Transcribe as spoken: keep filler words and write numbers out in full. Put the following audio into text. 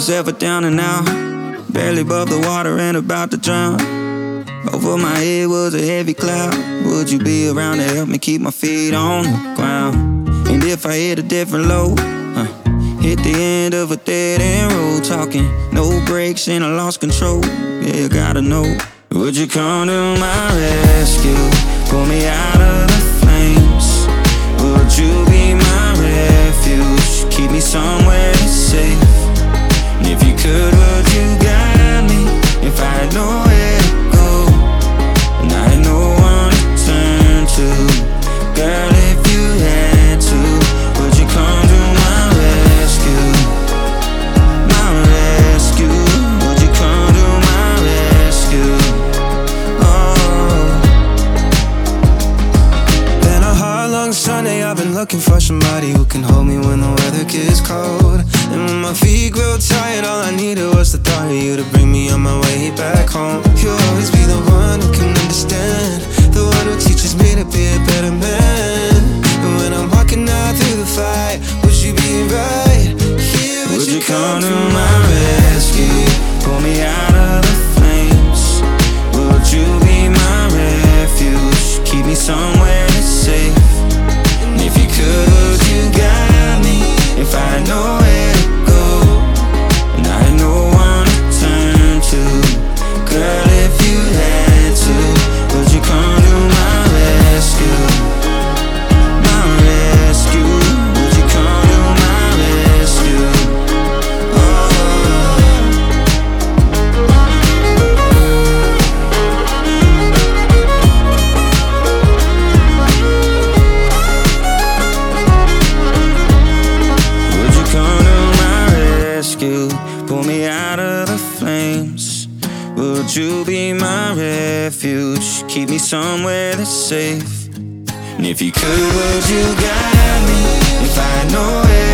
was ever down and out, barely above the water and about to drown. Over my head was a heavy cloud. Would you be around to help me keep my feet on the ground? And if I hit a different low, uh, hit the end of a dead end road, talking no brakes and I lost control. Yeah, you gotta know, would you come to my rescue? Pull me out of the flames. Would you be my refuge? Keep me somewhere safe. And if you could, would you guide me? If I had nowhere to go and I had no one to turn to, girl, if you had to, would you come to my rescue? My rescue. Would you come to my rescue? Oh. Been a hard, long Sunday, I've been looking for somebody who can hold me when the weather gets cold. And when my feet grow tired, all I needed was the thought of you to bring me on my way back home. You'll always be the one who can understand, the one who teaches me to be a better man. And when I'm walking out through the fight, would you be right here? Would you come to my rescue? Pull me out of the flames. Would you be my refuge? Keep me somewhere safe. And if you could, would you guide me? If I had nowhere to go and I had no one to turn to, girl, if you had to, would you come to my rescue? My rescue. Would you come to my rescue? Would you come to my rescue? Pull me out of the flames. Would you be my refuge? Keep me somewhere that's safe. And if you could, would you guide me? If I had nowhere